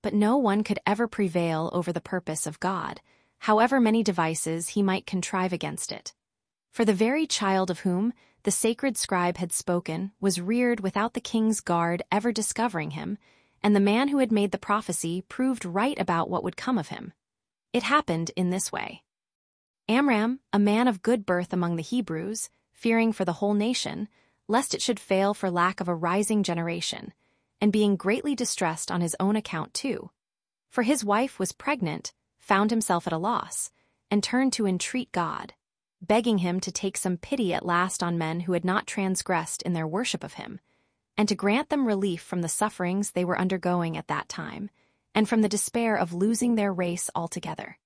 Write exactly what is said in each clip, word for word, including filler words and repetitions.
but no one could ever prevail over the purpose of God, however many devices he might contrive against it. For the very child of whom the sacred scribe had spoken was reared without the king's guard ever discovering him, and the man who had made the prophecy proved right about what would come of him. It happened in this way. Amram, a man of good birth among the Hebrews, fearing for the whole nation, lest it should fail for lack of a rising generation, and being greatly distressed on his own account too, for his wife was pregnant, found himself at a loss, and turned to entreat God, begging him to take some pity at last on men who had not transgressed in their worship of him, and to grant them relief from the sufferings they were undergoing at that time, and from the despair of losing their race altogether.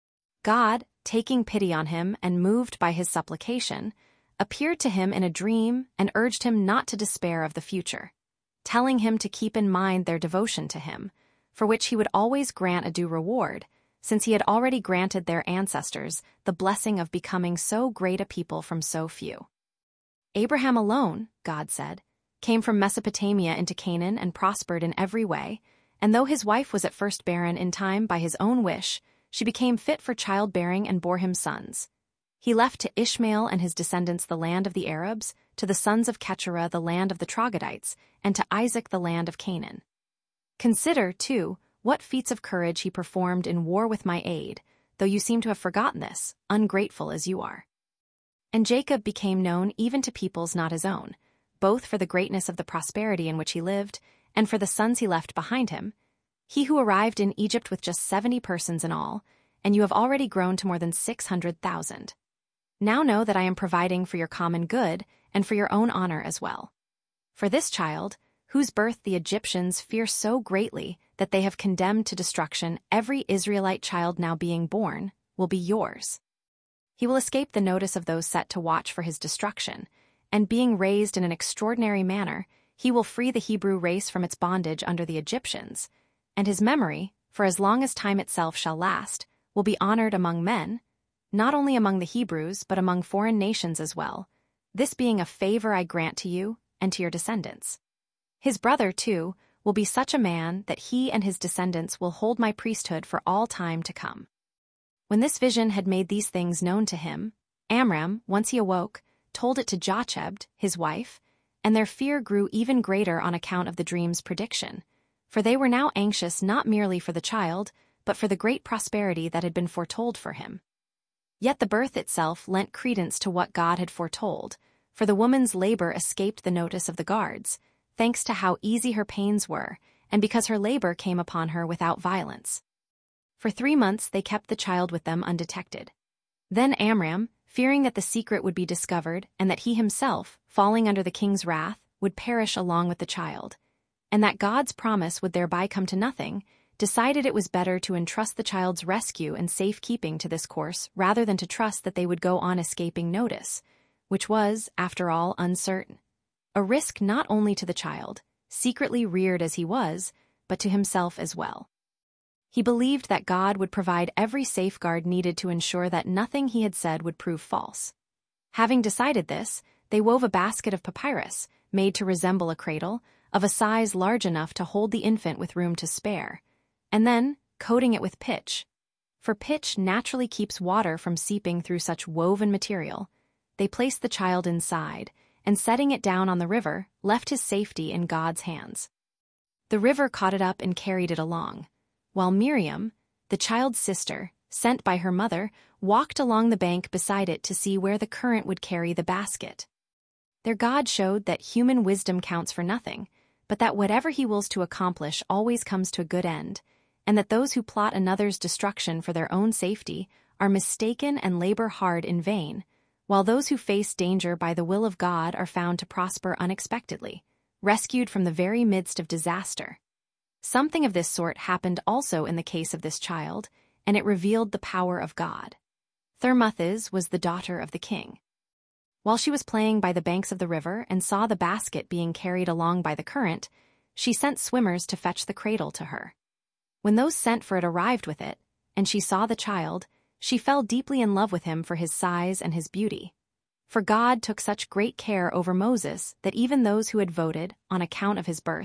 God, taking pity on him and moved by his supplication, appeared to him in a dream and urged him not to despair of the future, telling him to keep in mind their devotion to him, for which he would always grant a due reward, since he had already granted their ancestors the blessing of becoming so great a people from so few. Abraham alone, God said, came from Mesopotamia into Canaan and prospered in every way, and though his wife was at first barren in time by his own wish, she became fit for childbearing and bore him sons. He left to Ishmael and his descendants the land of the Arabs, to the sons of Keturah the land of the Troglodytes, and to Isaac the land of Canaan. Consider, too, what feats of courage he performed in war with my aid, though you seem to have forgotten this, ungrateful as you are. And Jacob became known even to peoples not his own, both for the greatness of the prosperity in which he lived, and for the sons he left behind him, he who arrived in Egypt with just seventy persons in all, and you have already grown to more than six hundred thousand. Now know that I am providing for your common good and for your own honor as well. For this child, whose birth the Egyptians fear so greatly that they have condemned to destruction every Israelite child now being born, will be yours. He will escape the notice of those set to watch for his destruction, and being raised in an extraordinary manner, he will free the Hebrew race from its bondage under the Egyptians, and his memory, for as long as time itself shall last, will be honored among men, not only among the Hebrews but among foreign nations as well, this being a favor I grant to you and to your descendants. His brother, too, will be such a man that he and his descendants will hold my priesthood for all time to come. When this vision had made these things known to him, Amram, once he awoke, told it to Jochebed, his wife, and their fear grew even greater on account of the dream's prediction, for they were now anxious not merely for the child, but for the great prosperity that had been foretold for him. Yet the birth itself lent credence to what God had foretold, for the woman's labor escaped the notice of the guards, thanks to how easy her pains were, and because her labor came upon her without violence. For three months they kept the child with them undetected. Then Amram, fearing that the secret would be discovered and that he himself, falling under the king's wrath, would perish along with the child, and that God's promise would thereby come to nothing, decided it was better to entrust the child's rescue and safekeeping to this course rather than to trust that they would go on escaping notice, which was, after all, uncertain. A risk not only to the child, secretly reared as he was, but to himself as well. He believed that God would provide every safeguard needed to ensure that nothing he had said would prove false. Having decided this, they wove a basket of papyrus, made to resemble a cradle, of a size large enough to hold the infant with room to spare, and then, coating it with pitch, for pitch naturally keeps water from seeping through such woven material, they placed the child inside, and setting it down on the river, left his safety in God's hands. The river caught it up and carried it along, while Miriam, the child's sister, sent by her mother, walked along the bank beside it to see where the current would carry the basket. Their God showed that human wisdom counts for nothing, but that whatever he wills to accomplish always comes to a good end, and that those who plot another's destruction for their own safety are mistaken and labor hard in vain, while those who face danger by the will of God are found to prosper unexpectedly, rescued from the very midst of disaster. Something of this sort happened also in the case of this child, and it revealed the power of God. Thermuthis was the daughter of the king. While she was playing by the banks of the river and saw the basket being carried along by the current, she sent swimmers to fetch the cradle to her. When those sent for it arrived with it, and she saw the child, she fell deeply in love with him for his size and his beauty. For God took such great care over Moses that even those who had voted, on account of his birth,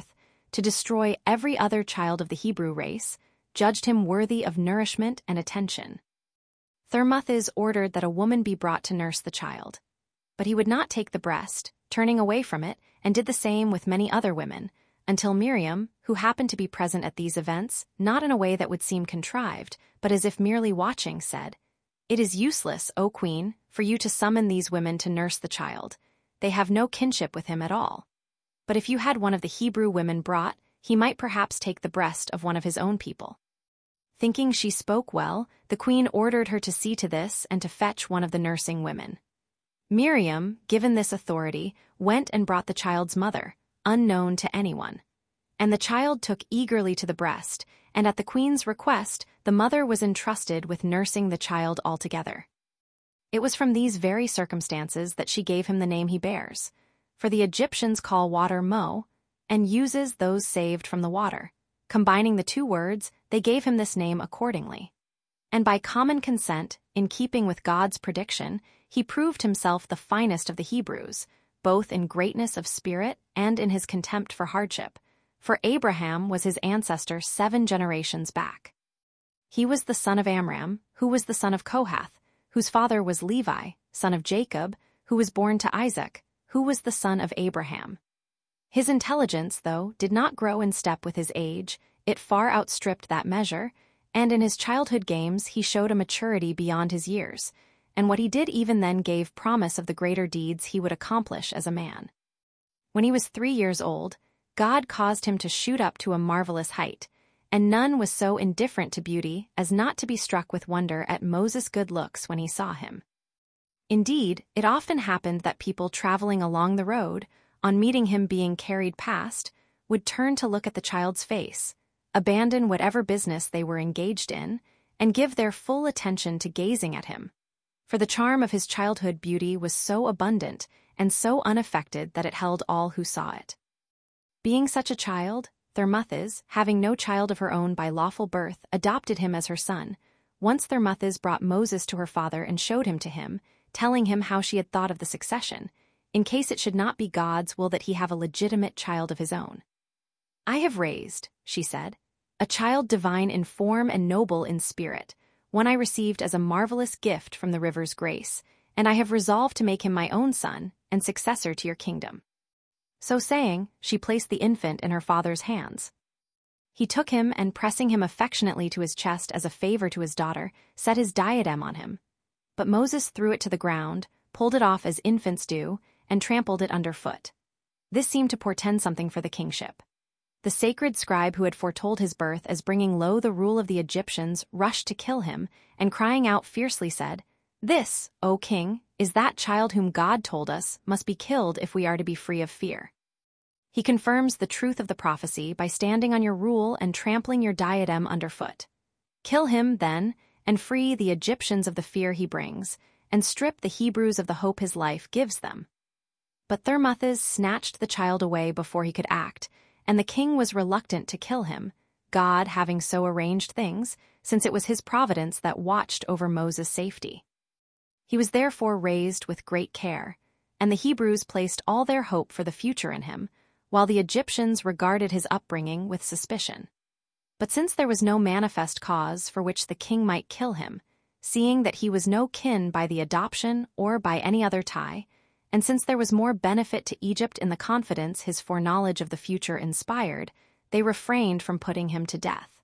to destroy every other child of the Hebrew race, judged him worthy of nourishment and attention. Thermuthis ordered that a woman be brought to nurse the child. But he would not take the breast, turning away from it, and did the same with many other women, until Miriam, who happened to be present at these events, not in a way that would seem contrived, but as if merely watching, said, "It is useless, O Queen, for you to summon these women to nurse the child. They have no kinship with him at all. But if you had one of the Hebrew women brought, he might perhaps take the breast of one of his own people." Thinking she spoke well, the queen ordered her to see to this and to fetch one of the nursing women. Miriam, given this authority, went and brought the child's mother, unknown to anyone. And the child took eagerly to the breast, and at the queen's request, the mother was entrusted with nursing the child altogether. It was from these very circumstances that she gave him the name he bears, for the Egyptians call water Mo, and uses those saved from the water. Combining the two words, they gave him this name accordingly. And by common consent, in keeping with God's prediction, he proved himself the finest of the Hebrews, both in greatness of spirit and in his contempt for hardship, for Abraham was his ancestor seven generations back. He was the son of Amram, who was the son of Kohath, whose father was Levi, son of Jacob, who was born to Isaac, who was the son of Abraham. His intelligence, though, did not grow in step with his age, it far outstripped that measure, and in his childhood games he showed a maturity beyond his years, and what he did even then gave promise of the greater deeds he would accomplish as a man. When he was three years old, God caused him to shoot up to a marvelous height, and none was so indifferent to beauty as not to be struck with wonder at Moses' good looks when he saw him. Indeed, it often happened that people traveling along the road, on meeting him being carried past, would turn to look at the child's face, abandon whatever business they were engaged in, and give their full attention to gazing at him. For the charm of his childhood beauty was so abundant and so unaffected that it held all who saw it. Being such a child, Thermuthis, having no child of her own by lawful birth, adopted him as her son. Once Thermuthis brought Moses to her father and showed him to him, telling him how she had thought of the succession, in case it should not be God's will that he have a legitimate child of his own. "I have raised," she said, "a child divine in form and noble in spirit, one I received as a marvelous gift from the river's grace, and I have resolved to make him my own son and successor to your kingdom." So saying, she placed the infant in her father's hands. He took him and, pressing him affectionately to his chest as a favor to his daughter, set his diadem on him. But Moses threw it to the ground, pulled it off as infants do, and trampled it underfoot. This seemed to portend something for the kingship. The sacred scribe who had foretold his birth as bringing low the rule of the Egyptians rushed to kill him, and crying out fiercely said, "This, O king, is that child whom God told us must be killed if we are to be free of fear." He confirms the truth of the prophecy by standing on your rule and trampling your diadem underfoot. Kill him, then, and free the Egyptians of the fear he brings, and strip the Hebrews of the hope his life gives them. But Thermuthis snatched the child away before he could act, and the king was reluctant to kill him, God having so arranged things, since it was his providence that watched over Moses' safety. He was therefore raised with great care, and the Hebrews placed all their hope for the future in him, while the Egyptians regarded his upbringing with suspicion. But since there was no manifest cause for which the king might kill him, seeing that he was no kin by the adoption or by any other tie, and since there was more benefit to Egypt in the confidence his foreknowledge of the future inspired, they refrained from putting him to death.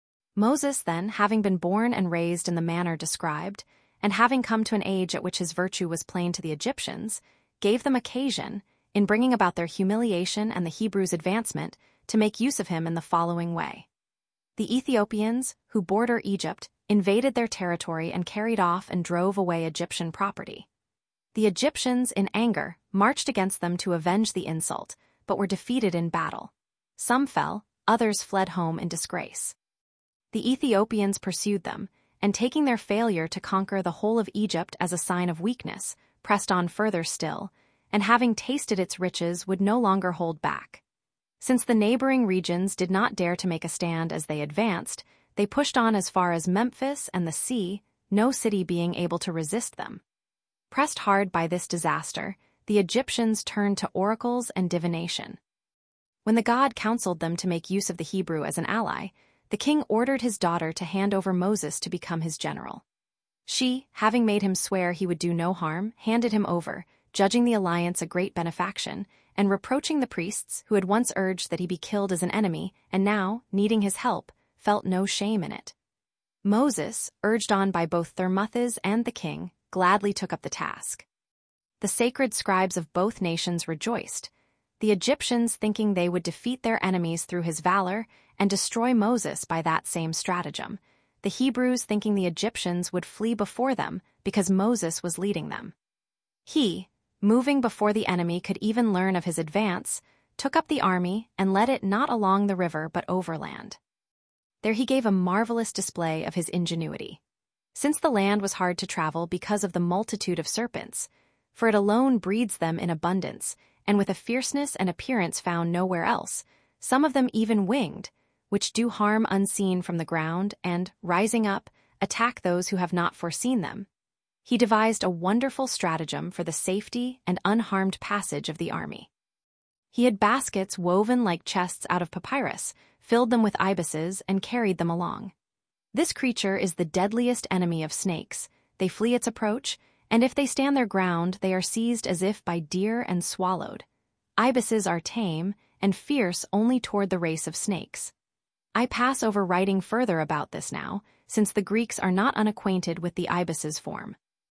Moses, then, having been born and raised in the manner described, and having come to an age at which his virtue was plain to the Egyptians, gave them occasion, in bringing about their humiliation and the Hebrews' advancement, to make use of him in the following way. The Ethiopians, who border Egypt, invaded their territory and carried off and drove away Egyptian property. The Egyptians, in anger, marched against them to avenge the insult, but were defeated in battle. Some fell, others fled home in disgrace. The Ethiopians pursued them, and taking their failure to conquer the whole of Egypt as a sign of weakness, pressed on further still, and having tasted its riches would no longer hold back. Since the neighboring regions did not dare to make a stand as they advanced, they pushed on as far as Memphis and the sea, no city being able to resist them. Pressed hard by this disaster, the Egyptians turned to oracles and divination. When the god counseled them to make use of the Hebrew as an ally, the king ordered his daughter to hand over Moses to become his general. She, having made him swear he would do no harm, handed him over, judging the alliance a great benefaction, and reproaching the priests who had once urged that he be killed as an enemy, and now, needing his help, felt no shame in it. Moses, urged on by both Thermuthis and the king, gladly took up the task. The sacred scribes of both nations rejoiced, the Egyptians thinking they would defeat their enemies through his valor and destroy Moses by that same stratagem, the Hebrews thinking the Egyptians would flee before them because Moses was leading them. He, moving before the enemy could even learn of his advance, took up the army and led it not along the river but overland. There he gave a marvelous display of his ingenuity. Since the land was hard to travel because of the multitude of serpents, for it alone breeds them in abundance, and with a fierceness and appearance found nowhere else, some of them even winged, which do harm unseen from the ground and, rising up, attack those who have not foreseen them. He devised a wonderful stratagem for the safety and unharmed passage of the army. He had baskets woven like chests out of papyrus, filled them with ibises, and carried them along. This creature is the deadliest enemy of snakes. They flee its approach, and if they stand their ground, they are seized as if by deer and swallowed. Ibises are tame and fierce only toward the race of snakes. I pass over writing further about this now, since the Greeks are not unacquainted with the ibis's form.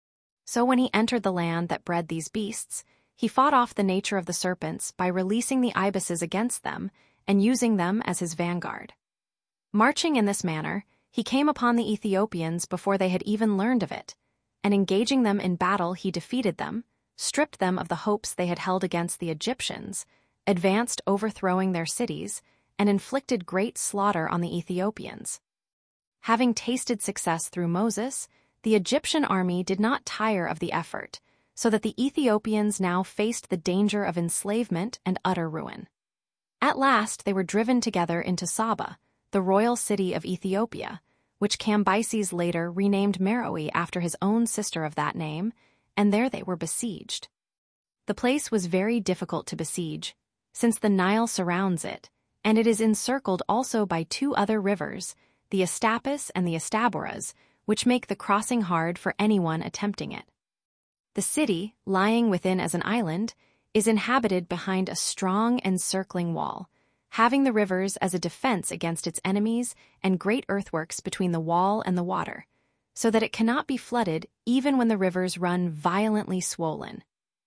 So when he entered the land that bred these beasts, he fought off the nature of the serpents by releasing the ibises against them and using them as his vanguard. Marching in this manner, he came upon the Ethiopians before they had even learned of it, and engaging them in battle he defeated them, stripped them of the hopes they had held against the Egyptians, advanced overthrowing their cities, and inflicted great slaughter on the Ethiopians. Having tasted success through Moses, the Egyptian army did not tire of the effort, so that the Ethiopians now faced the danger of enslavement and utter ruin. At last they were driven together into Saba, the royal city of Ethiopia, which Cambyses later renamed Meroe after his own sister of that name, and there they were besieged. The place was very difficult to besiege, since the Nile surrounds it, and it is encircled also by two other rivers, the Astapus and the Astaboras, which make the crossing hard for anyone attempting it. The city, lying within as an island, is inhabited behind a strong encircling wall, having the rivers as a defense against its enemies and great earthworks between the wall and the water, so that it cannot be flooded even when the rivers run violently swollen.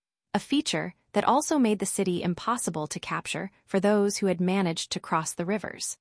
A feature that also made the city impossible to capture for those who had managed to cross the rivers.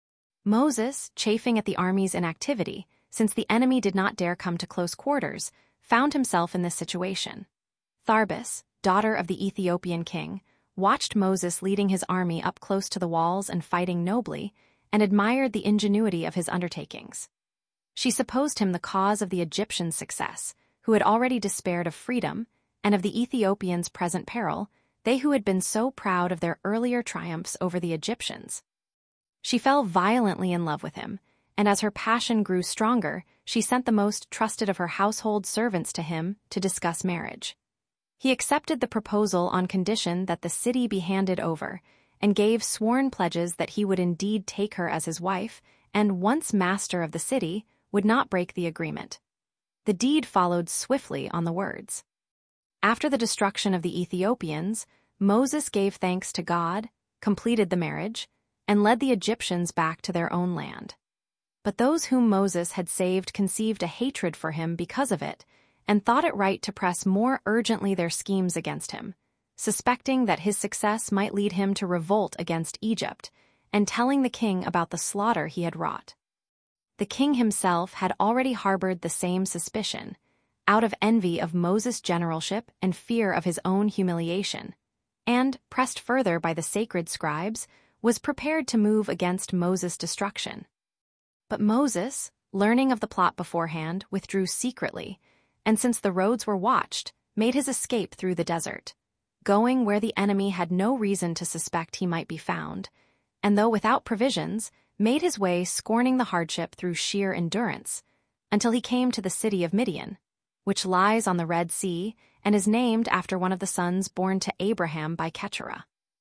Moses, chafing at the army's inactivity, since the enemy did not dare come to close quarters, found himself in this situation. Tharbis, daughter of the Ethiopian king, watched Moses leading his army up close to the walls and fighting nobly, and admired the ingenuity of his undertakings. She supposed him the cause of the Egyptians' success, who had already despaired of freedom, and of the Ethiopians' present peril, they who had been so proud of their earlier triumphs over the Egyptians. She fell violently in love with him, and as her passion grew stronger, she sent the most trusted of her household servants to him to discuss marriage. He accepted the proposal on condition that the city be handed over, and gave sworn pledges that he would indeed take her as his wife, and once master of the city, would not break the agreement. The deed followed swiftly on the words. After the destruction of the Ethiopians, Moses gave thanks to God, completed the marriage, and led the Egyptians back to their own land. But those whom Moses had saved conceived a hatred for him because of it, and thought it right to press more urgently their schemes against him, suspecting that his success might lead him to revolt against Egypt, and telling the king about the slaughter he had wrought. The king himself had already harbored the same suspicion, out of envy of Moses' generalship and fear of his own humiliation, and, pressed further by the sacred scribes, was prepared to move against Moses' destruction. But Moses, learning of the plot beforehand, withdrew secretly, and since the roads were watched, made his escape through the desert, going where the enemy had no reason to suspect he might be found, and though without provisions, made his way scorning the hardship through sheer endurance, until he came to the city of Midian, which lies on the Red Sea and is named after one of the sons born to Abraham by Keturah.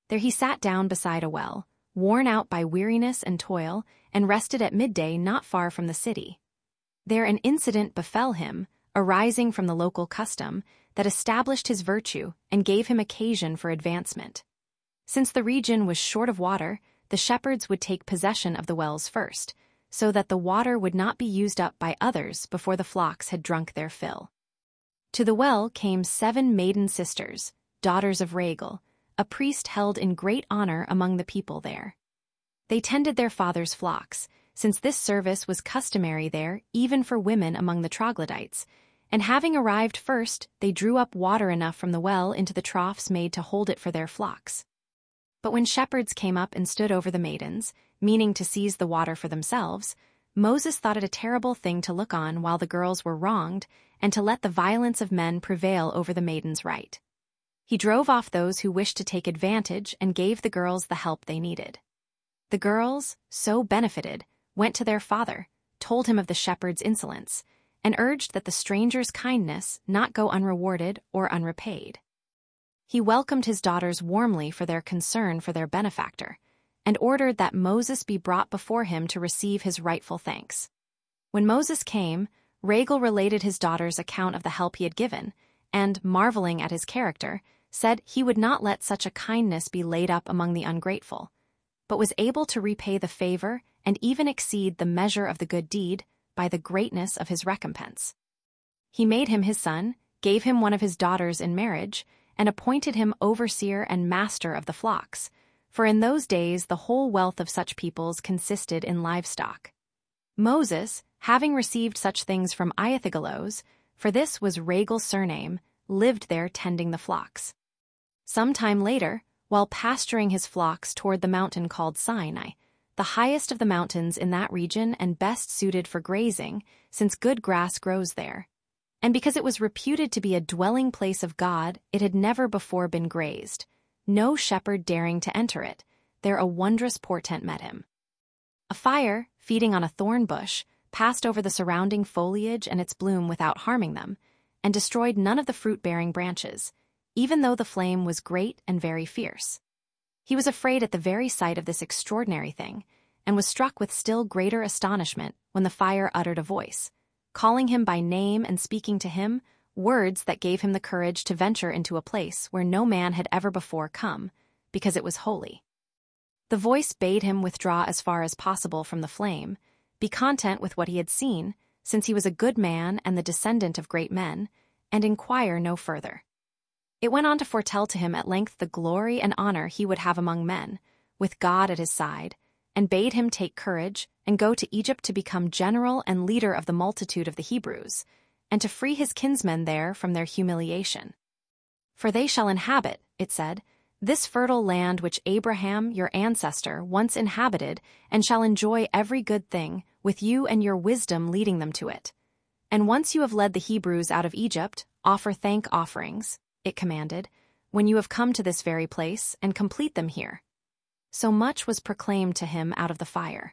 There he sat down beside a well, worn out by weariness and toil, and rested at midday not far from the city. There an incident befell him, arising from the local custom, that established his virtue and gave him occasion for advancement. Since the region was short of water, the shepherds would take possession of the wells first, so that the water would not be used up by others before the flocks had drunk their fill. To the well came seven maiden sisters, daughters of Raguel, a priest held in great honor among the people there. They tended their father's flocks, since this service was customary there even for women among the troglodytes, and having arrived first, they drew up water enough from the well into the troughs made to hold it for their flocks. But when shepherds came up and stood over the maidens, meaning to seize the water for themselves, Moses thought it a terrible thing to look on while the girls were wronged, and to let the violence of men prevail over the maidens' right. He drove off those who wished to take advantage and gave the girls the help they needed. The girls, so benefited, went to their father, told him of the shepherd's insolence, and urged that the stranger's kindness not go unrewarded or unrepaid. He welcomed his daughters warmly for their concern for their benefactor, and ordered that Moses be brought before him to receive his rightful thanks. When Moses came, Raguel related his daughter's account of the help he had given, and, marveling at his character, said he would not let such a kindness be laid up among the ungrateful, but was able to repay the favor and even exceed the measure of the good deed by the greatness of his recompense. He made him his son, gave him one of his daughters in marriage, and appointed him overseer and master of the flocks, for in those days the whole wealth of such peoples consisted in livestock. Moses, having received such things from Iathiglos, for this was Raguel's surname, lived there tending the flocks. Some time later, while pasturing his flocks toward the mountain called Sinai, the highest of the mountains in that region and best suited for grazing, since good grass grows there, and because it was reputed to be a dwelling place of God, it had never before been grazed, no shepherd daring to enter it, there a wondrous portent met him. A fire, feeding on a thorn bush, passed over the surrounding foliage and its bloom without harming them, and destroyed none of the fruit-bearing branches, even though the flame was great and very fierce. He was afraid at the very sight of this extraordinary thing, and was struck with still greater astonishment when the fire uttered a voice, calling him by name and speaking to him words that gave him the courage to venture into a place where no man had ever before come, because it was holy. The voice bade him withdraw as far as possible from the flame, be content with what he had seen, since he was a good man and the descendant of great men, and inquire no further. It went on to foretell to him at length the glory and honor he would have among men, with God at his side, and bade him take courage and go to Egypt to become general and leader of the multitude of the Hebrews, and to free his kinsmen there from their humiliation. For they shall inhabit, it said, this fertile land which Abraham, your ancestor, once inhabited, and shall enjoy every good thing, with you and your wisdom leading them to it. And once you have led the Hebrews out of Egypt, offer thank offerings, it commanded, when you have come to this very place, and complete them here. So much was proclaimed to him out of the fire.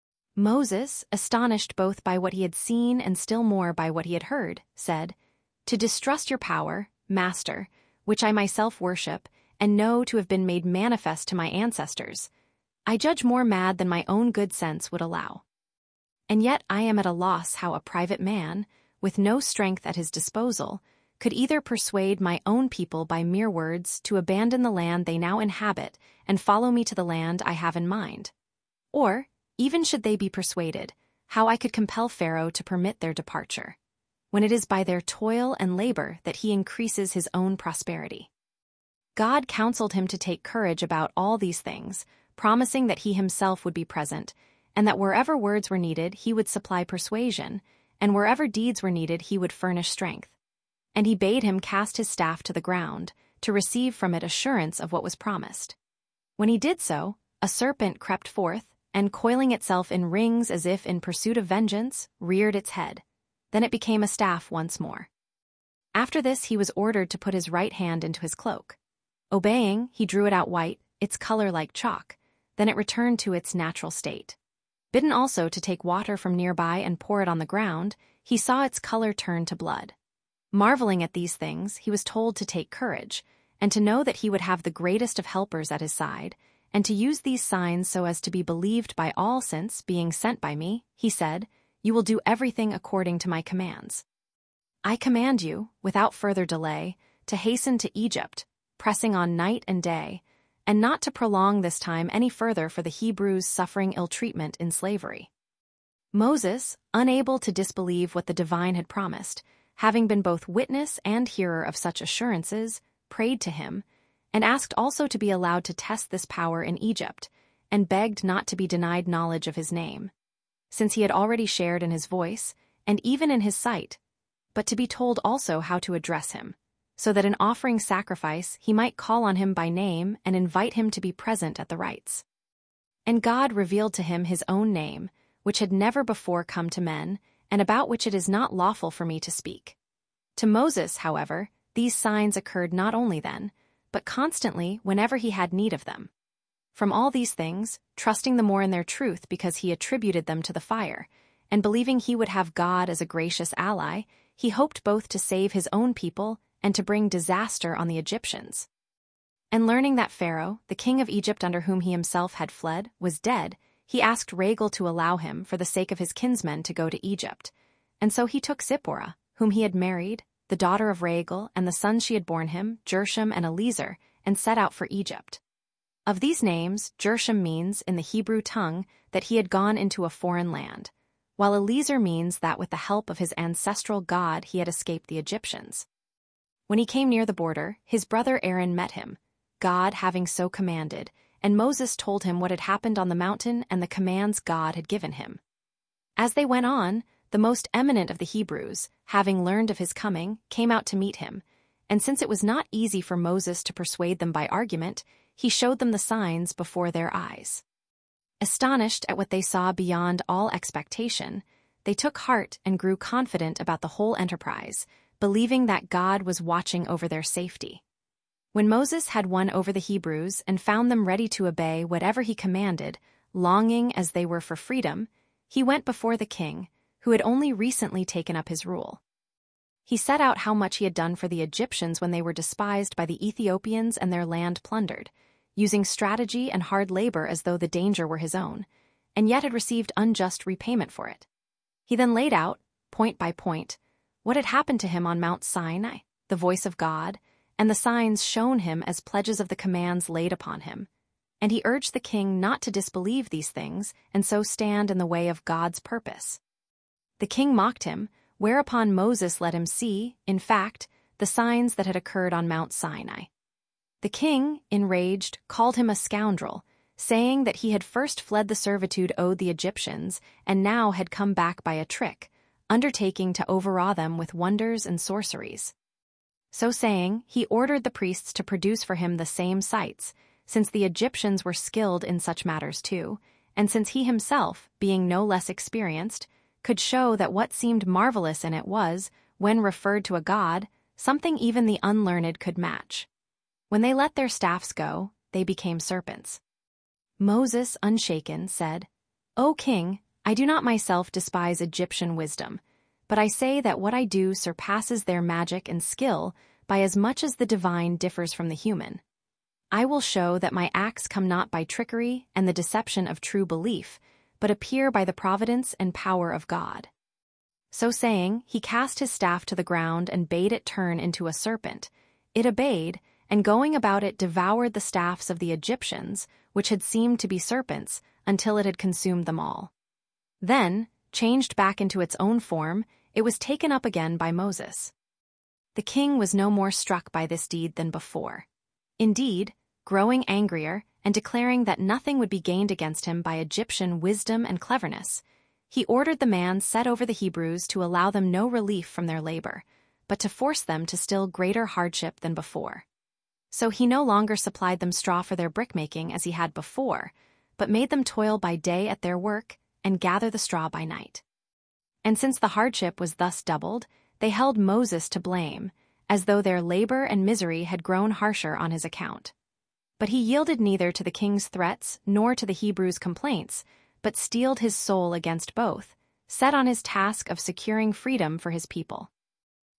Moses, astonished both by what he had seen and still more by what he had heard, said, To distrust your power, Master, which I myself worship, and know to have been made manifest to my ancestors, I judge more mad than my own good sense would allow. And yet I am at a loss how a private man, with no strength at his disposal, could either persuade my own people by mere words to abandon the land they now inhabit and follow me to the land I have in mind, or, even should they be persuaded, how I could compel Pharaoh to permit their departure, when it is by their toil and labor that he increases his own prosperity. God counseled him to take courage about all these things, promising that he himself would be present, and that wherever words were needed he would supply persuasion, and wherever deeds were needed he would furnish strength. And he bade him cast his staff to the ground, to receive from it assurance of what was promised. When he did so, a serpent crept forth, and coiling itself in rings as if in pursuit of vengeance, reared its head. Then it became a staff once more. After this he was ordered to put his right hand into his cloak. Obeying, he drew it out white, its color like chalk, then it returned to its natural state. Bidden also to take water from nearby and pour it on the ground, he saw its color turn to blood. Marveling at these things, he was told to take courage, and to know that he would have the greatest of helpers at his side, and to use these signs so as to be believed by all since, being sent by me, he said, "You will do everything according to my commands. I command you, without further delay, to hasten to Egypt, pressing on night and day, and not to prolong this time any further for the Hebrews suffering ill treatment in slavery." Moses, unable to disbelieve what the divine had promised, having been both witness and hearer of such assurances, prayed to him, and asked also to be allowed to test this power in Egypt, and begged not to be denied knowledge of his name, since he had already shared in his voice, and even in his sight, but to be told also how to address him, so that in offering sacrifice he might call on him by name and invite him to be present at the rites. And God revealed to him his own name, which had never before come to men, and about which it is not lawful for me to speak. To Moses, however, these signs occurred not only then, but constantly whenever he had need of them. From all these things, trusting the more in their truth because he attributed them to the fire, and believing he would have God as a gracious ally, he hoped both to save his own people and to bring disaster on the Egyptians. And learning that Pharaoh, the king of Egypt under whom he himself had fled, was dead, he asked Raguel to allow him, for the sake of his kinsmen, to go to Egypt. And so he took Zipporah, whom he had married, the daughter of Raguel, and the sons she had borne him, Gershom and Eliezer, and set out for Egypt. Of these names, Gershom means, in the Hebrew tongue, that he had gone into a foreign land, while Eliezer means that with the help of his ancestral God he had escaped the Egyptians. When he came near the border, his brother Aaron met him, God having so commanded, and Moses told him what had happened on the mountain and the commands God had given him. As they went on, the most eminent of the Hebrews, having learned of his coming, came out to meet him, and since it was not easy for Moses to persuade them by argument, he showed them the signs before their eyes. Astonished at what they saw beyond all expectation, they took heart and grew confident about the whole enterprise, believing that God was watching over their safety. When Moses had won over the Hebrews and found them ready to obey whatever he commanded, longing as they were for freedom, he went before the king, who had only recently taken up his rule. He set out how much he had done for the Egyptians when they were despised by the Ethiopians and their land plundered, using strategy and hard labor as though the danger were his own, and yet had received unjust repayment for it. He then laid out, point by point, what had happened to him on Mount Sinai, the voice of God, and the signs shown him as pledges of the commands laid upon him. And he urged the king not to disbelieve these things and so stand in the way of God's purpose. The king mocked him, whereupon Moses let him see, in fact, the signs that had occurred on Mount Sinai. The king, enraged, called him a scoundrel, saying that he had first fled the servitude owed the Egyptians and now had come back by a trick, undertaking to overawe them with wonders and sorceries. So saying, he ordered the priests to produce for him the same sights, since the Egyptians were skilled in such matters too, and since he himself, being no less experienced, could show that what seemed marvelous in it was, when referred to a god, something even the unlearned could match. When they let their staffs go, they became serpents. Moses, unshaken, said, "O king, I do not myself despise Egyptian wisdom, but I say that what I do surpasses their magic and skill by as much as the divine differs from the human. I will show that my acts come not by trickery and the deception of true belief, but appear by the providence and power of God." So saying, he cast his staff to the ground and bade it turn into a serpent. It obeyed, and going about it devoured the staffs of the Egyptians, which had seemed to be serpents, until it had consumed them all. Then, changed back into its own form, it was taken up again by Moses. The king was no more struck by this deed than before. Indeed, growing angrier and declaring that nothing would be gained against him by Egyptian wisdom and cleverness, he ordered the man set over the Hebrews to allow them no relief from their labor, but to force them to still greater hardship than before. So he no longer supplied them straw for their brickmaking as he had before, but made them toil by day at their work and gather the straw by night. And since the hardship was thus doubled, they held Moses to blame, as though their labor and misery had grown harsher on his account. But he yielded neither to the king's threats nor to the Hebrews' complaints, but steeled his soul against both, set on his task of securing freedom for his people.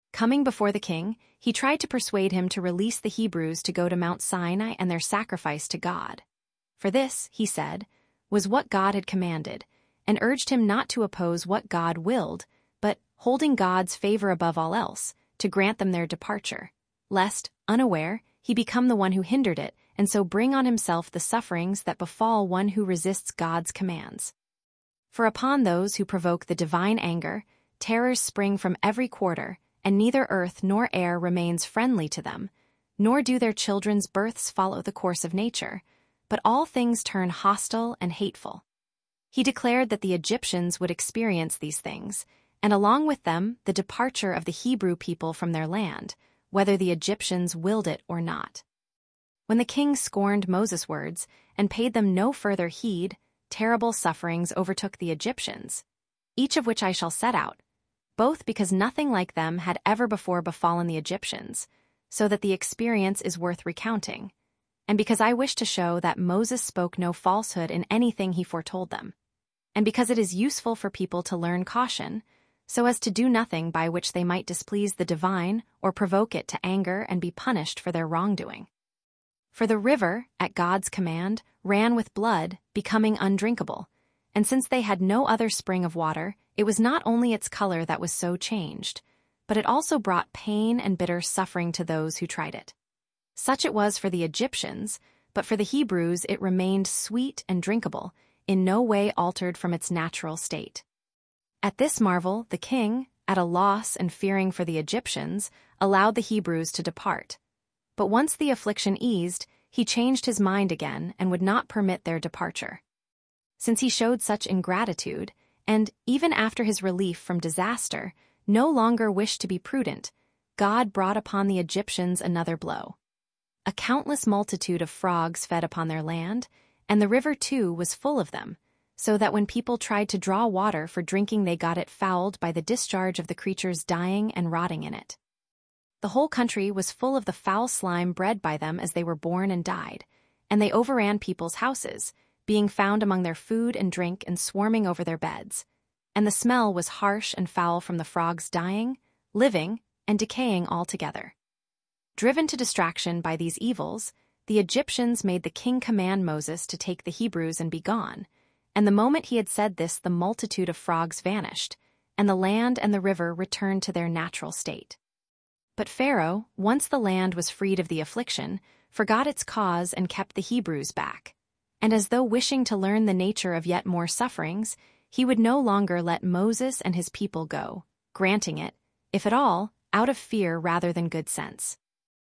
Coming before the king, he tried to persuade him to release the Hebrews to go to Mount Sinai and their sacrifice to God. For this, he said, was what God had commanded, and urged him not to oppose what God willed, but, holding God's favor above all else, to grant them their departure, lest, unaware, he become the one who hindered it, and so bring on himself the sufferings that befall one who resists God's commands. For upon those who provoke the divine anger, terrors spring from every quarter, and neither earth nor air remains friendly to them, nor do their children's births follow the course of nature, but all things turn hostile and hateful. He declared that the Egyptians would experience these things, and along with them the departure of the Hebrew people from their land, whether the Egyptians willed it or not. When the king scorned Moses' words and paid them no further heed, terrible sufferings overtook the Egyptians, each of which I shall set out, both because nothing like them had ever before befallen the Egyptians, so that the experience is worth recounting, and because I wish to show that Moses spoke no falsehood in anything he foretold them, and because it is useful for people to learn caution, so as to do nothing by which they might displease the divine or provoke it to anger and be punished for their wrongdoing. For the river, at God's command, ran with blood, becoming undrinkable, and since they had no other spring of water, it was not only its color that was so changed, but it also brought pain and bitter suffering to those who tried it. Such it was for the Egyptians, but for the Hebrews it remained sweet and drinkable, in no way altered from its natural state. At this marvel, the king, at a loss and fearing for the Egyptians, allowed the Hebrews to depart. But once the affliction eased, he changed his mind again and would not permit their departure. Since he showed such ingratitude, and, even after his relief from disaster, no longer wished to be prudent, God brought upon the Egyptians another blow. A countless multitude of frogs fed upon their land, and the river too was full of them, so that when people tried to draw water for drinking they got it fouled by the discharge of the creatures dying and rotting in it. The whole country was full of the foul slime bred by them as they were born and died, and they overran people's houses, being found among their food and drink and swarming over their beds. And the smell was harsh and foul from the frogs dying, living, and decaying altogether. Driven to distraction by these evils, the Egyptians made the king command Moses to take the Hebrews and be gone, and the moment he had said this the multitude of frogs vanished, and the land and the river returned to their natural state. But Pharaoh, once the land was freed of the affliction, forgot its cause and kept the Hebrews back. And as though wishing to learn the nature of yet more sufferings, he would no longer let Moses and his people go, granting it, if at all, out of fear rather than good sense.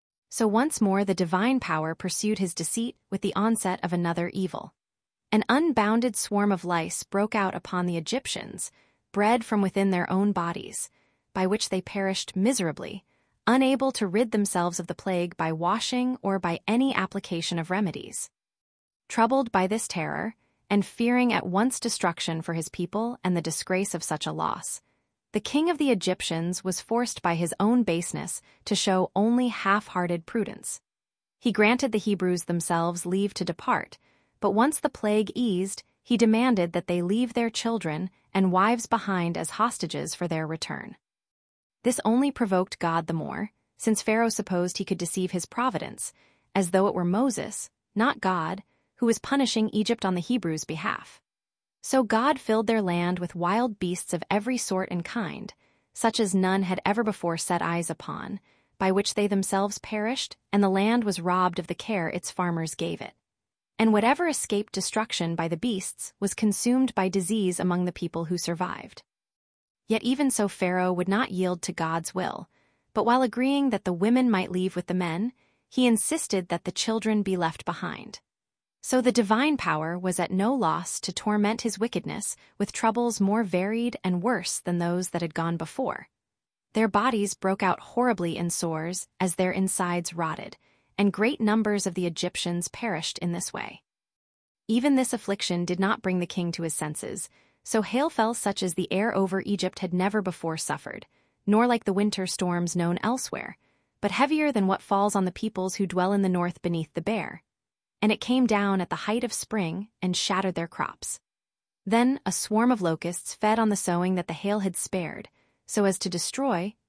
So once more the divine power pursued his deceit with the onset of another evil. An unbounded swarm of lice broke out upon the Egyptians, bred from within their own bodies, by which they perished miserably, unable to rid themselves of the plague by washing or by any application of remedies. Troubled by this terror, and fearing at once destruction for his people and the disgrace of such a loss, the king of the Egyptians was forced by his own baseness to show only half-hearted prudence. He granted the Hebrews themselves leave to depart, but once the plague eased, he demanded that they leave their children and wives behind as hostages for their return. This only provoked God the more, since Pharaoh supposed he could deceive his providence, as though it were Moses, not God, who was punishing Egypt on the Hebrews' behalf. So God filled their land with wild beasts of every sort and kind, such as none had ever before set eyes upon, by which they themselves perished, and the land was robbed of the care its farmers gave it. And whatever escaped destruction by the beasts was consumed by disease among the people who survived. Yet even so Pharaoh would not yield to God's will, but while agreeing that the women might leave with the men, he insisted that the children be left behind. So the divine power was at no loss to torment his wickedness with troubles more varied and worse than those that had gone before. Their bodies broke out horribly in sores as their insides rotted, and great numbers of the Egyptians perished in this way. Even this affliction did not bring the king to his senses, so hail fell such as the air over Egypt had never before suffered, nor like the winter storms known elsewhere, but heavier than what falls on the peoples who dwell in the north beneath the Bear. And it came down at the height of spring and shattered their crops. Then a swarm of locusts fed on the sowing that the hail had spared, so as to destroy,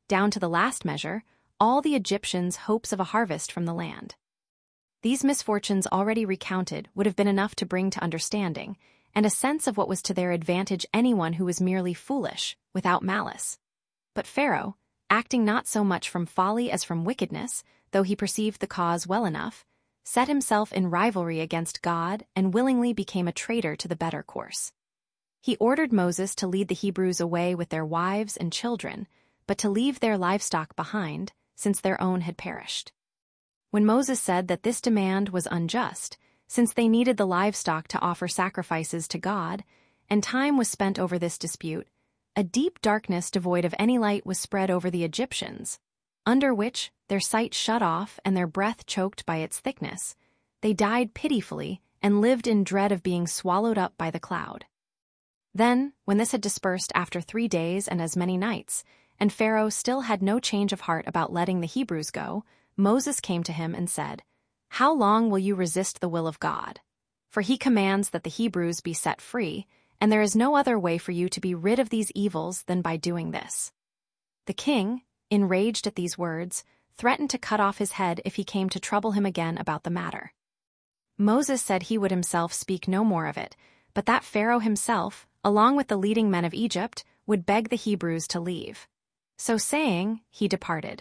down to the last measure, all the Egyptians' hopes of a harvest from the land. These misfortunes already recounted would have been enough to bring to understanding, and a sense of what was to their advantage anyone who was merely foolish, without malice. But Pharaoh, acting not so much from folly as from wickedness, though he perceived the cause well enough, set himself in rivalry against God and willingly became a traitor to the better course. He ordered Moses to lead the Hebrews away with their wives and children, but to leave their livestock behind, since their own had perished. When Moses said that this demand was unjust, since they needed the livestock to offer sacrifices to God, and time was spent over this dispute, a deep darkness devoid of any light was spread over the Egyptians, under which, their sight shut off and their breath choked by its thickness, they died pitifully and lived in dread of being swallowed up by the cloud. Then, when this had dispersed after three days and as many nights, and Pharaoh still had no change of heart about letting the Hebrews go, Moses came to him and said, "How long will you resist the will of God? For he commands that the Hebrews be set free, and there is no other way for you to be rid of these evils than by doing this." The king, enraged at these words, threatened to cut off his head if he came to trouble him again about the matter. Moses said he would himself speak no more of it, but that Pharaoh himself, along with the leading men of Egypt, would beg the Hebrews to leave. So saying, he departed.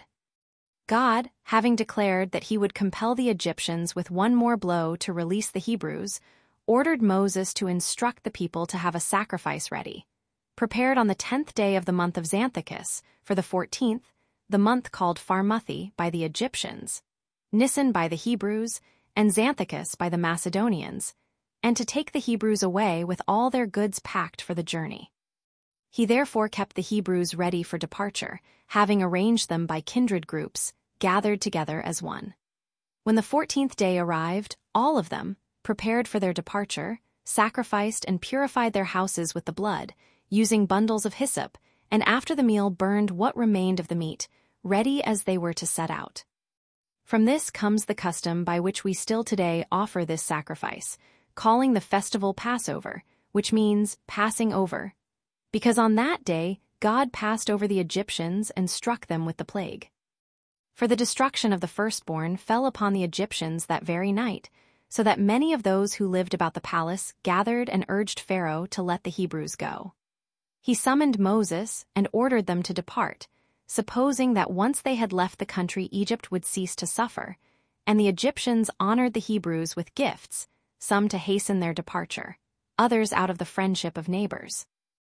God, having declared that he would compel the Egyptians with one more blow to release the Hebrews, ordered Moses to instruct the people to have a sacrifice ready, prepared on the tenth day of the month of Xanthicus, for the fourteenth, the month called Pharmuthi by the Egyptians, Nisan by the Hebrews, and Xanthicus by the Macedonians, and to take the Hebrews away with all their goods packed for the journey. He therefore kept the Hebrews ready for departure, having arranged them by kindred groups, gathered together as one. When the fourteenth day arrived, all of them, prepared for their departure, sacrificed and purified their houses with the blood, using bundles of hyssop, and after the meal burned what remained of the meat, ready as they were to set out. From this comes the custom by which we still today offer this sacrifice, calling the festival Passover, which means passing over, because on that day God passed over the Egyptians and struck them with the plague. For the destruction of the firstborn fell upon the Egyptians that very night, so that many of those who lived about the palace gathered and urged Pharaoh to let the Hebrews go. He summoned Moses and ordered them to depart, supposing that once they had left the country Egypt would cease to suffer, and the Egyptians honored the Hebrews with gifts, some to hasten their departure, others out of the friendship of neighbors.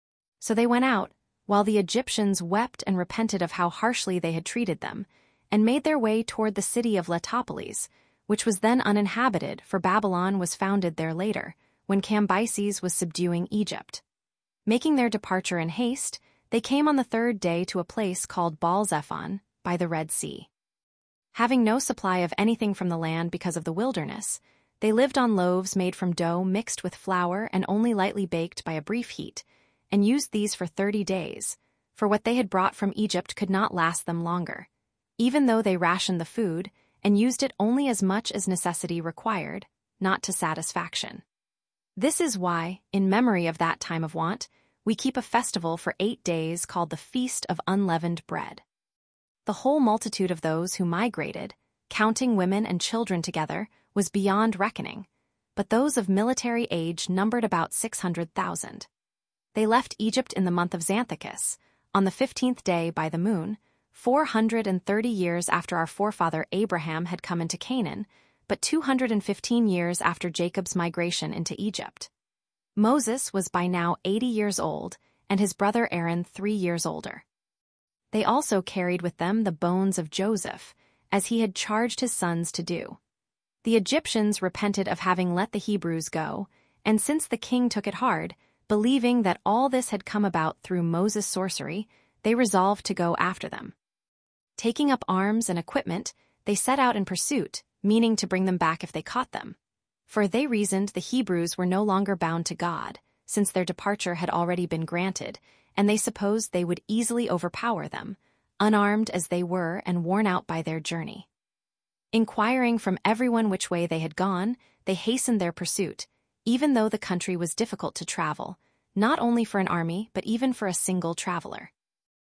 So they went out, while the Egyptians wept and repented of how harshly they had treated them, and made their way toward the city of Letopolis, which was then uninhabited, for Babylon was founded there later, when Cambyses was subduing Egypt. Making their departure in haste, they came on the third day to a place called Baal-zephon, by the Red Sea. Having no supply of anything from the land because of the wilderness, they lived on loaves made from dough mixed with flour and only lightly baked by a brief heat, and used these for thirty days, for what they had brought from Egypt could not last them longer, even though they rationed the food and used it only as much as necessity required, not to satisfaction. This is why, in memory of that time of want, we keep a festival for eight days called the Feast of Unleavened Bread. The whole multitude of those who migrated, counting women and children together, was beyond reckoning, but those of military age numbered about six hundred thousand. They left Egypt in the month of Xanthicus, on the fifteenth day by the moon, four hundred and thirty years after our forefather Abraham had come into Canaan, but two hundred and fifteen years after Jacob's migration into Egypt. Moses was by now eighty years old, and his brother Aaron three years older. They also carried with them the bones of Joseph, as he had charged his sons to do. The Egyptians repented of having let the Hebrews go, and since the king took it hard, believing that all this had come about through Moses' sorcery, they resolved to go after them. Taking up arms and equipment, they set out in pursuit, meaning to bring them back if they caught them. For they reasoned the Hebrews were no longer bound to God, since their departure had already been granted, and they supposed they would easily overpower them, unarmed as they were and worn out by their journey. Inquiring from everyone which way they had gone, they hastened their pursuit, even though the country was difficult to travel, not only for an army but even for a single traveler.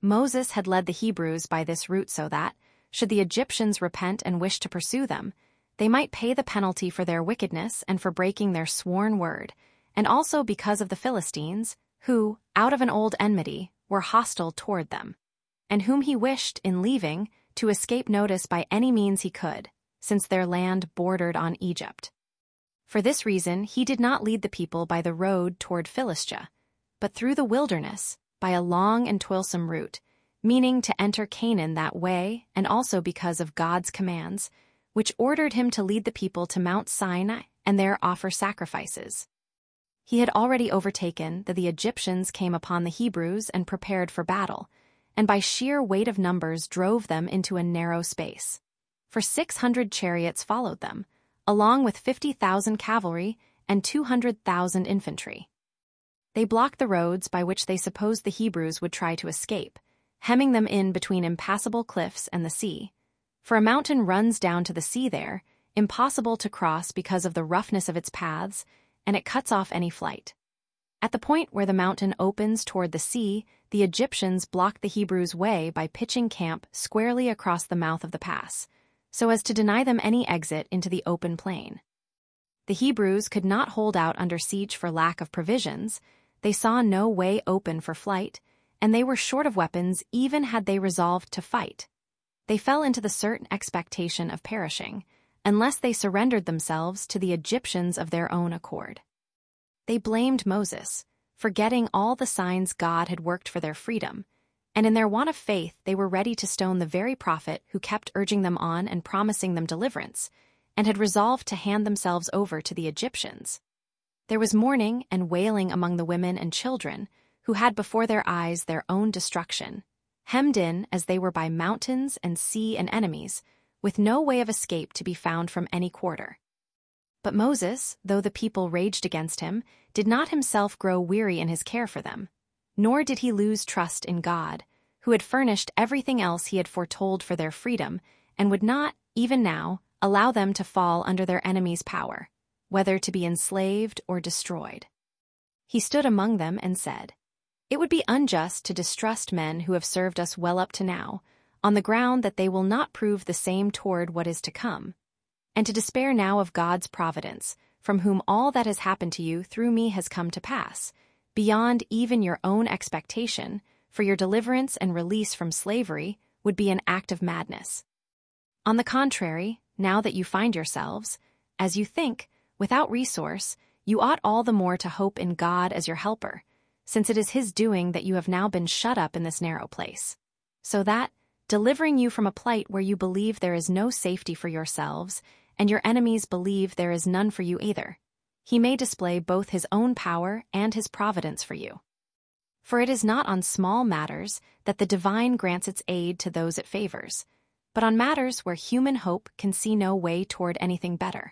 Moses had led the Hebrews by this route so that, should the Egyptians repent and wish to pursue them, they might pay the penalty for their wickedness and for breaking their sworn word, and also because of the Philistines, who, out of an old enmity, were hostile toward them, and whom he wished, in leaving, to escape notice by any means he could, since their land bordered on Egypt. For this reason he did not lead the people by the road toward Philistia, but through the wilderness, by a long and toilsome route, meaning to enter Canaan that way, and also because of God's commands, which ordered him to lead the people to Mount Sinai and there offer sacrifices. He had already overtaken that the Egyptians came upon the Hebrews and prepared for battle, and by sheer weight of numbers drove them into a narrow space. For six hundred chariots followed them, along with fifty thousand cavalry and two hundred thousand infantry. They blocked the roads by which they supposed the Hebrews would try to escape, hemming them in between impassable cliffs and the sea. For a mountain runs down to the sea there, impossible to cross because of the roughness of its paths, and it cuts off any flight. At the point where the mountain opens toward the sea, the Egyptians blocked the Hebrews' way by pitching camp squarely across the mouth of the pass, so as to deny them any exit into the open plain. The Hebrews could not hold out under siege for lack of provisions, they saw no way open for flight, and they were short of weapons even had they resolved to fight. They fell into the certain expectation of perishing, unless they surrendered themselves to the Egyptians of their own accord. They blamed Moses, forgetting all the signs God had worked for their freedom, and in their want of faith they were ready to stone the very prophet who kept urging them on and promising them deliverance, and had resolved to hand themselves over to the Egyptians. There was mourning and wailing among the women and children, who had before their eyes their own destruction, hemmed in as they were by mountains and sea and enemies, with no way of escape to be found from any quarter. But Moses, though the people raged against him, did not himself grow weary in his care for them, nor did he lose trust in God, who had furnished everything else he had foretold for their freedom, and would not, even now, allow them to fall under their enemies' power, whether to be enslaved or destroyed. He stood among them and said, "It would be unjust to distrust men who have served us well up to now, on the ground that they will not prove the same toward what is to come, and to despair now of God's providence, from whom all that has happened to you through me has come to pass, beyond even your own expectation, for your deliverance and release from slavery would be an act of madness. On the contrary, now that you find yourselves, as you think, without resource, you ought all the more to hope in God as your helper, since it is his doing that you have now been shut up in this narrow place, so that, delivering you from a plight where you believe there is no safety for yourselves, and your enemies believe there is none for you either, he may display both his own power and his providence for you. For it is not on small matters that the divine grants its aid to those it favors, but on matters where human hope can see no way toward anything better.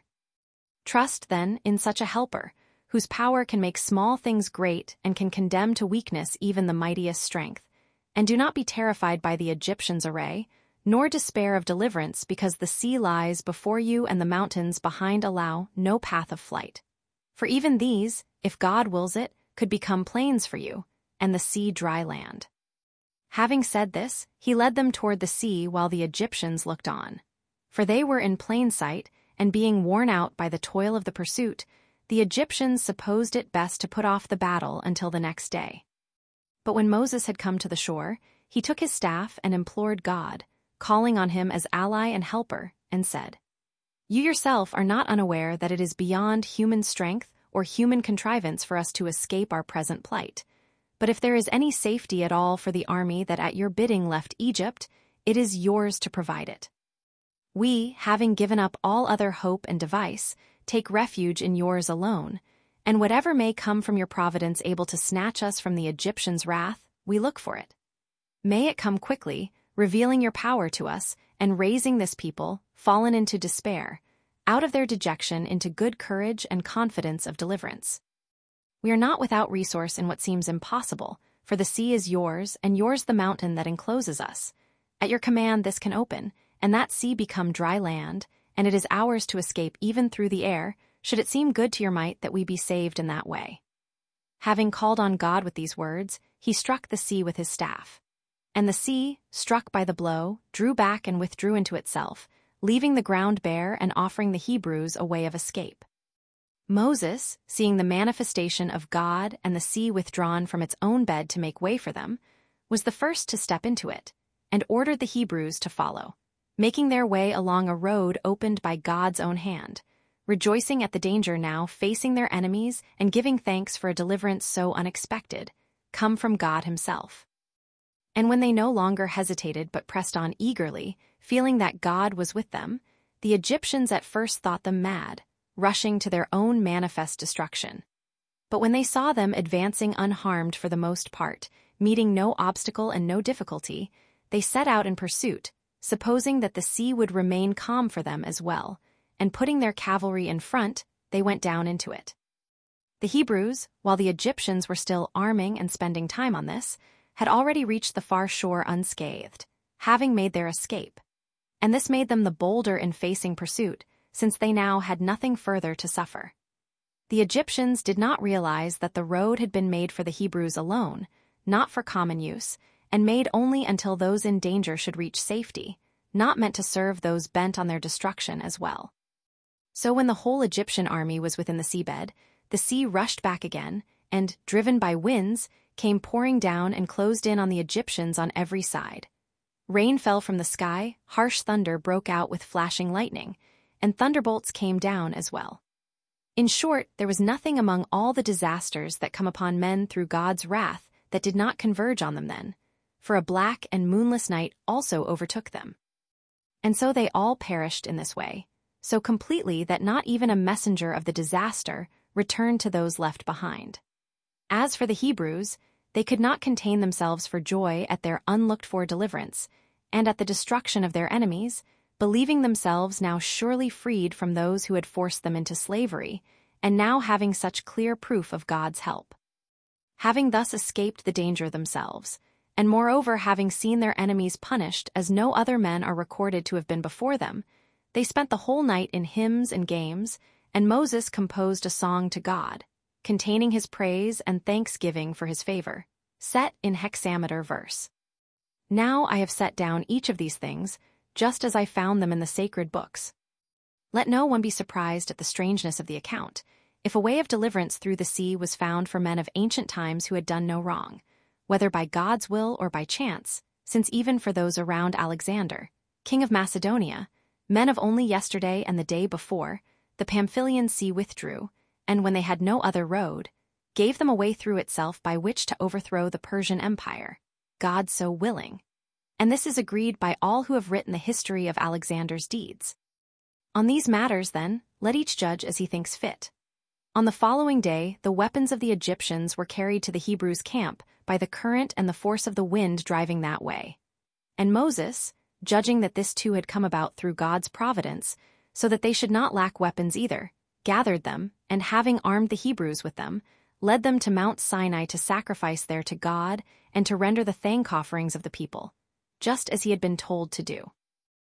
Trust, then, in such a helper, whose power can make small things great and can condemn to weakness even the mightiest strength, and do not be terrified by the Egyptians' array, nor despair of deliverance because the sea lies before you and the mountains behind allow no path of flight. For even these, if God wills it, could become plains for you, and the sea dry land." Having said this, he led them toward the sea while the Egyptians looked on. For they were in plain sight, and being worn out by the toil of the pursuit, the Egyptians supposed it best to put off the battle until the next day. But when Moses had come to the shore, he took his staff and implored God, calling on him as ally and helper, and said, "You yourself are not unaware that it is beyond human strength or human contrivance for us to escape our present plight. But if there is any safety at all for the army that at your bidding left Egypt, it is yours to provide it. We, having given up all other hope and device, take refuge in yours alone, and whatever may come from your providence able to snatch us from the Egyptians' wrath, we look for it. May it come quickly, revealing your power to us, and raising this people, fallen into despair, out of their dejection into good courage and confidence of deliverance. We are not without resource in what seems impossible, for the sea is yours, and yours the mountain that encloses us. At your command this can open, and that sea become dry land, and it is ours to escape even through the air, should it seem good to your might that we be saved in that way." Having called on God with these words, he struck the sea with his staff. And the sea, struck by the blow, drew back and withdrew into itself, leaving the ground bare and offering the Hebrews a way of escape. Moses, seeing the manifestation of God and the sea withdrawn from its own bed to make way for them, was the first to step into it, and ordered the Hebrews to follow, making their way along a road opened by God's own hand, rejoicing at the danger now facing their enemies and giving thanks for a deliverance so unexpected, come from God himself. And when they no longer hesitated but pressed on eagerly, feeling that God was with them, the Egyptians at first thought them mad, rushing to their own manifest destruction. But when they saw them advancing unharmed for the most part, meeting no obstacle and no difficulty, they set out in pursuit, supposing that the sea would remain calm for them as well, and putting their cavalry in front, they went down into it. The Hebrews, while the Egyptians were still arming and spending time on this, had already reached the far shore unscathed, having made their escape. And this made them the bolder in facing pursuit, since they now had nothing further to suffer. The Egyptians did not realize that the road had been made for the Hebrews alone, not for common use, and made only until those in danger should reach safety, not meant to serve those bent on their destruction as well. So when the whole Egyptian army was within the seabed, the sea rushed back again, and, driven by winds, came pouring down and closed in on the Egyptians on every side. Rain fell from the sky, harsh thunder broke out with flashing lightning, and thunderbolts came down as well. In short, there was nothing among all the disasters that come upon men through God's wrath that did not converge on them then, for a black and moonless night also overtook them. And so they all perished in this way, so completely that not even a messenger of the disaster returned to those left behind. As for the Hebrews, they could not contain themselves for joy at their unlooked-for deliverance, and at the destruction of their enemies, believing themselves now surely freed from those who had forced them into slavery, and now having such clear proof of God's help. Having thus escaped the danger themselves, and moreover having seen their enemies punished as no other men are recorded to have been before them, they spent the whole night in hymns and games, and Moses composed a song to God, containing his praise and thanksgiving for his favor, set in hexameter verse. Now I have set down each of these things, just as I found them in the sacred books. Let no one be surprised at the strangeness of the account, if a way of deliverance through the sea was found for men of ancient times who had done no wrong, whether by God's will or by chance, since even for those around Alexander, king of Macedonia, men of only yesterday and the day before, the Pamphylian sea withdrew, and when they had no other road, gave them a way through itself by which to overthrow the Persian Empire, God so willing. And this is agreed by all who have written the history of Alexander's deeds. On these matters, then, let each judge as he thinks fit. On the following day, the weapons of the Egyptians were carried to the Hebrews' camp by the current and the force of the wind driving that way. And Moses, judging that this too had come about through God's providence, so that they should not lack weapons either, gathered them, and having armed the Hebrews with them, led them to Mount Sinai to sacrifice there to God and to render the thank offerings of the people, just as he had been told to do.